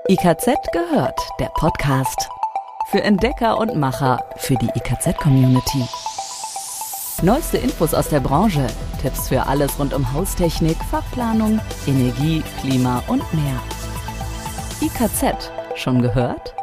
IKZ gehört, der Podcast. Für Entdecker und Macher, für die IKZ-Community. Neueste Infos aus der Branche, Tipps für alles rund um Haustechnik, Fachplanung, Energie, Klima und mehr. IKZ, schon gehört?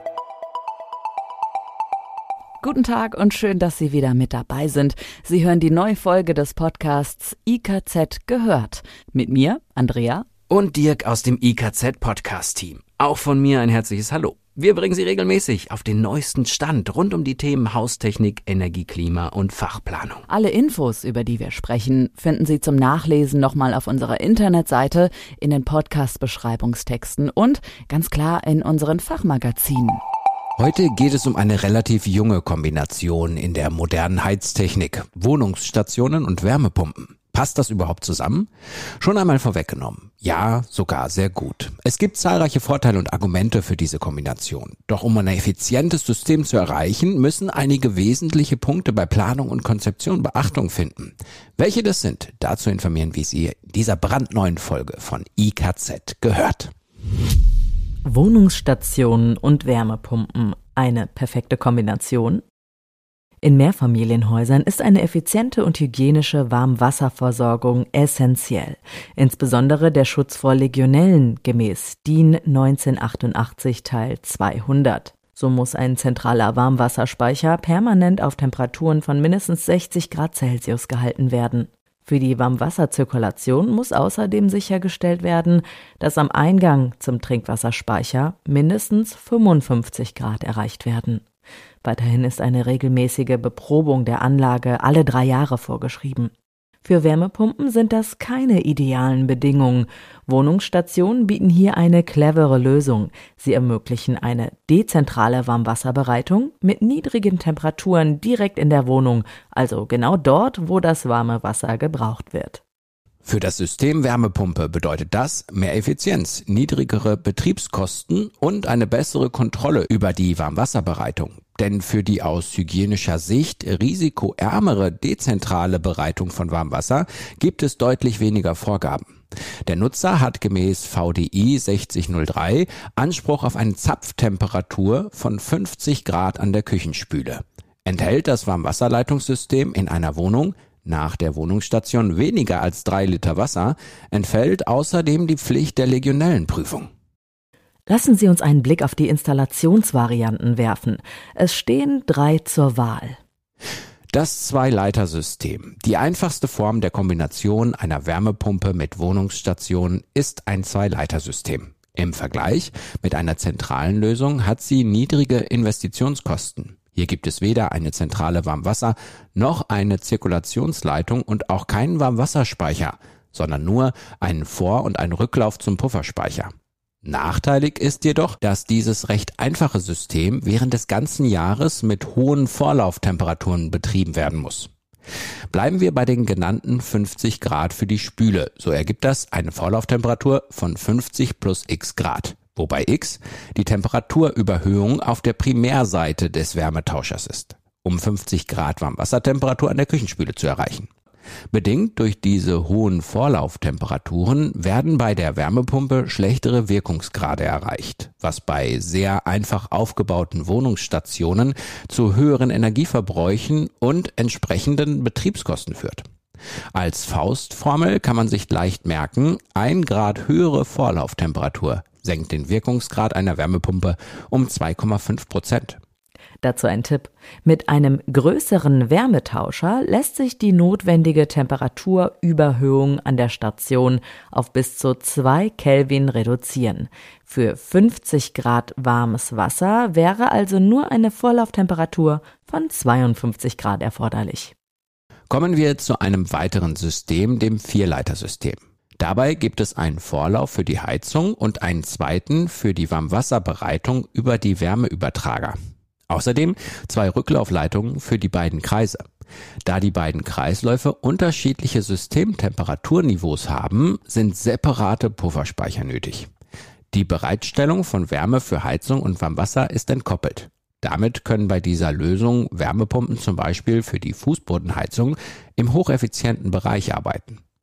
Guten Tag und schön, dass Sie wieder mit dabei sind. Sie hören die neue Folge des Podcasts IKZ gehört. Mit mir, Andrea. Und Dirk aus dem IKZ-Podcast-Team. Auch von mir ein herzliches Hallo. Wir bringen Sie regelmäßig auf den neuesten Stand rund um die Themen Haustechnik, Energie, Klima und Fachplanung. Alle Infos, über die wir sprechen, finden Sie zum Nachlesen nochmal auf unserer Internetseite, in den Podcast-Beschreibungstexten und ganz klar in unseren Fachmagazinen. Heute geht es um eine relativ junge Kombination in der modernen Heiztechnik, Wohnungsstationen und Wärmepumpen. Passt das überhaupt zusammen? Schon einmal vorweggenommen. Ja, sogar sehr gut. Es gibt zahlreiche Vorteile und Argumente für diese Kombination. Doch um ein effizientes System zu erreichen, müssen einige wesentliche Punkte bei Planung und Konzeption Beachtung finden. Welche das sind, dazu informieren wir Sie in dieser brandneuen Folge von IKZ gehört. Wohnungsstationen und Wärmepumpen. Eine perfekte Kombination? In Mehrfamilienhäusern ist eine effiziente und hygienische Warmwasserversorgung essentiell. Insbesondere der Schutz vor Legionellen gemäß DIN 1988 Teil 200. So muss ein zentraler Warmwasserspeicher permanent auf Temperaturen von mindestens 60 Grad Celsius gehalten werden. Für die Warmwasserzirkulation muss außerdem sichergestellt werden, dass am Eingang zum Trinkwasserspeicher mindestens 55 Grad erreicht werden. Weiterhin ist eine regelmäßige Beprobung der Anlage alle 3 Jahre vorgeschrieben. Für Wärmepumpen sind das keine idealen Bedingungen. Wohnungsstationen bieten hier eine clevere Lösung. Sie ermöglichen eine dezentrale Warmwasserbereitung mit niedrigen Temperaturen direkt in der Wohnung, also genau dort, wo das warme Wasser gebraucht wird. Für das System Wärmepumpe bedeutet das mehr Effizienz, niedrigere Betriebskosten und eine bessere Kontrolle über die Warmwasserbereitung. Denn für die aus hygienischer Sicht risikoärmere dezentrale Bereitung von Warmwasser gibt es deutlich weniger Vorgaben. Der Nutzer hat gemäß VDI 6003 Anspruch auf eine Zapftemperatur von 50 Grad an der Küchenspüle. Enthält das Warmwasserleitungssystem in einer Wohnung nach der Wohnungsstation weniger als 3 Liter Wasser, entfällt außerdem die Pflicht der Legionellenprüfung. Lassen Sie uns einen Blick auf die Installationsvarianten werfen. Es stehen 3 zur Wahl. Das Zwei-Leiter-System. Die einfachste Form der Kombination einer Wärmepumpe mit Wohnungsstation ist ein Zwei-Leiter-System. Im Vergleich mit einer zentralen Lösung hat sie niedrige Investitionskosten. Hier gibt es weder eine zentrale Warmwasser noch eine Zirkulationsleitung und auch keinen Warmwasserspeicher, sondern nur einen Vor- und einen Rücklauf zum Pufferspeicher. Nachteilig ist jedoch, dass dieses recht einfache System während des ganzen Jahres mit hohen Vorlauftemperaturen betrieben werden muss. Bleiben wir bei den genannten 50 Grad für die Spüle, so ergibt das eine Vorlauftemperatur von 50 plus x Grad. Wobei x die Temperaturüberhöhung auf der Primärseite des Wärmetauschers ist, um 50 Grad Warmwassertemperatur an der Küchenspüle zu erreichen. Bedingt durch diese hohen Vorlauftemperaturen werden bei der Wärmepumpe schlechtere Wirkungsgrade erreicht, was bei sehr einfach aufgebauten Wohnungsstationen zu höheren Energieverbräuchen und entsprechenden Betriebskosten führt. Als Faustformel kann man sich leicht merken, 1 Grad höhere Vorlauftemperatur senkt den Wirkungsgrad einer Wärmepumpe um 2,5%. Dazu ein Tipp. Mit einem größeren Wärmetauscher lässt sich die notwendige Temperaturüberhöhung an der Station auf bis zu 2 Kelvin reduzieren. Für 50 Grad warmes Wasser wäre also nur eine Vorlauftemperatur von 52 Grad erforderlich. Kommen wir zu einem weiteren System, dem Vierleitersystem. Dabei gibt es einen Vorlauf für die Heizung und einen zweiten für die Warmwasserbereitung über die Wärmeübertrager. Außerdem 2 Rücklaufleitungen für die beiden Kreise. Da die beiden Kreisläufe unterschiedliche Systemtemperaturniveaus haben, sind separate Pufferspeicher nötig. Die Bereitstellung von Wärme für Heizung und Warmwasser ist entkoppelt. Damit können bei dieser Lösung Wärmepumpen zum Beispiel für die Fußbodenheizung im hocheffizienten Bereich arbeiten.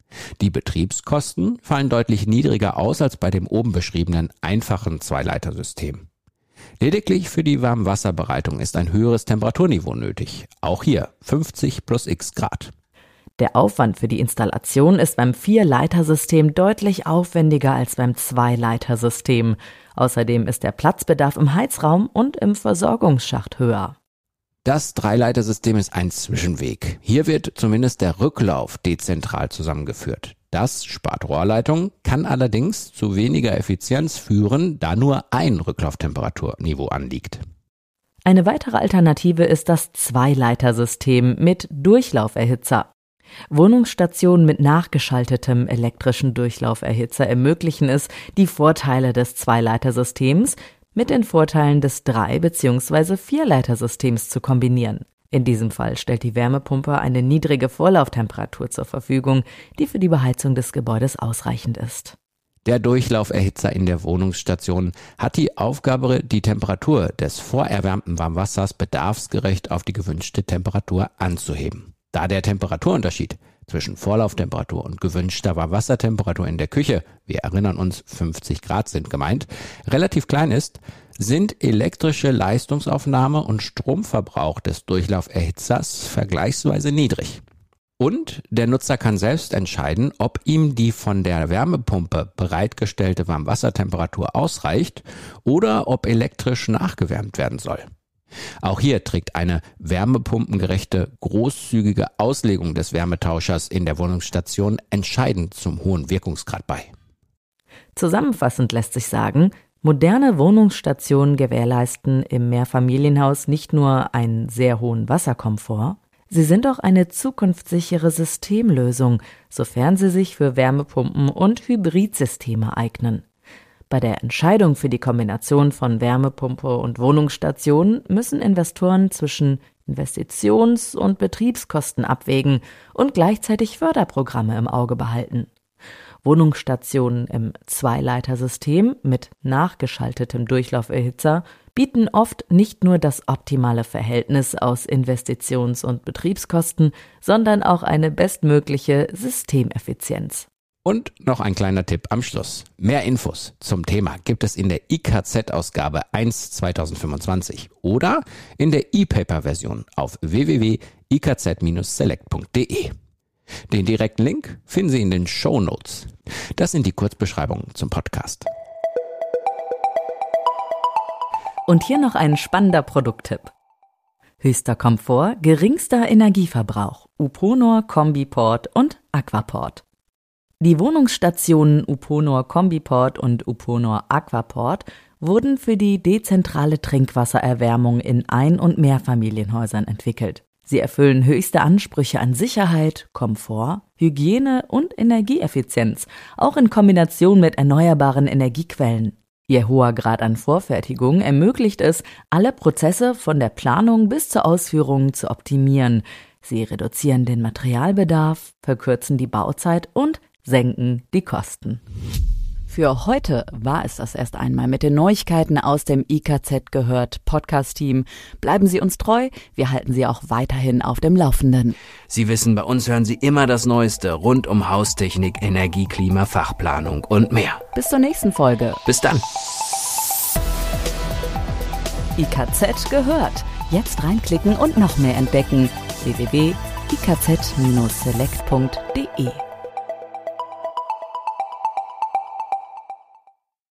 Die Betriebskosten fallen deutlich niedriger aus als bei dem oben beschriebenen einfachen Zweileitersystem. Lediglich für die Warmwasserbereitung ist ein höheres Temperaturniveau nötig. Auch hier 50 plus x Grad. Der Aufwand für die Installation ist beim Vierleitersystem deutlich aufwendiger als beim Zweileitersystem. Außerdem ist der Platzbedarf im Heizraum und im Versorgungsschacht höher. Das Dreileitersystem ist ein Zwischenweg. Hier wird zumindest der Rücklauf dezentral zusammengeführt. Das spart Rohrleitungen, kann allerdings zu weniger Effizienz führen, da nur ein Rücklauftemperaturniveau anliegt. Eine weitere Alternative ist das Zweileitersystem mit Durchlauferhitzer. Wohnungsstationen mit nachgeschaltetem elektrischen Durchlauferhitzer ermöglichen es, die Vorteile des Zweileitersystems mit den Vorteilen des Drei- bzw. Vierleitersystems zu kombinieren. In diesem Fall stellt die Wärmepumpe eine niedrige Vorlauftemperatur zur Verfügung, die für die Beheizung des Gebäudes ausreichend ist. Der Durchlauferhitzer in der Wohnungsstation hat die Aufgabe, die Temperatur des vorerwärmten Warmwassers bedarfsgerecht auf die gewünschte Temperatur anzuheben. Da der Temperaturunterschied zwischen Vorlauftemperatur und gewünschter Warmwassertemperatur in der Küche, wir erinnern uns, 50 Grad sind gemeint, relativ klein ist, sind elektrische Leistungsaufnahme und Stromverbrauch des Durchlauferhitzers vergleichsweise niedrig. Und der Nutzer kann selbst entscheiden, ob ihm die von der Wärmepumpe bereitgestellte Warmwassertemperatur ausreicht oder ob elektrisch nachgewärmt werden soll. Auch hier trägt eine wärmepumpengerechte, großzügige Auslegung des Wärmetauschers in der Wohnungsstation entscheidend zum hohen Wirkungsgrad bei. Zusammenfassend lässt sich sagen, moderne Wohnungsstationen gewährleisten im Mehrfamilienhaus nicht nur einen sehr hohen Wasserkomfort, sie sind auch eine zukunftssichere Systemlösung, sofern sie sich für Wärmepumpen und Hybridsysteme eignen. Bei der Entscheidung für die Kombination von Wärmepumpe und Wohnungsstation müssen Investoren zwischen Investitions- und Betriebskosten abwägen und gleichzeitig Förderprogramme im Auge behalten. Wohnungsstationen im Zweileitersystem mit nachgeschaltetem Durchlauferhitzer bieten oft nicht nur das optimale Verhältnis aus Investitions- und Betriebskosten, sondern auch eine bestmögliche Systemeffizienz. Und noch ein kleiner Tipp am Schluss. Mehr Infos zum Thema gibt es in der IKZ-Ausgabe 1 2025 oder in der E-Paper-Version auf www.ikz-select.de. Den direkten Link finden Sie in den Shownotes. Das sind die Kurzbeschreibungen zum Podcast. Und hier noch ein spannender Produkttipp. Höchster Komfort, geringster Energieverbrauch, Uponor, Kombiport und Aquaport. Die Wohnungsstationen Uponor Kombiport und Uponor Aquaport wurden für die dezentrale Trinkwassererwärmung in Ein- und Mehrfamilienhäusern entwickelt. Sie erfüllen höchste Ansprüche an Sicherheit, Komfort, Hygiene und Energieeffizienz, auch in Kombination mit erneuerbaren Energiequellen. Ihr hoher Grad an Vorfertigung ermöglicht es, alle Prozesse von der Planung bis zur Ausführung zu optimieren. Sie reduzieren den Materialbedarf, verkürzen die Bauzeit und senken die Kosten. Für heute war es das erst einmal mit den Neuigkeiten aus dem IKZ gehört Podcast-Team. Bleiben Sie uns treu, wir halten Sie auch weiterhin auf dem Laufenden. Sie wissen, bei uns hören Sie immer das Neueste rund um Haustechnik, Energie, Klima, Fachplanung und mehr. Bis zur nächsten Folge. Bis dann. IKZ gehört. Jetzt reinklicken und noch mehr entdecken. www.ikz-select.de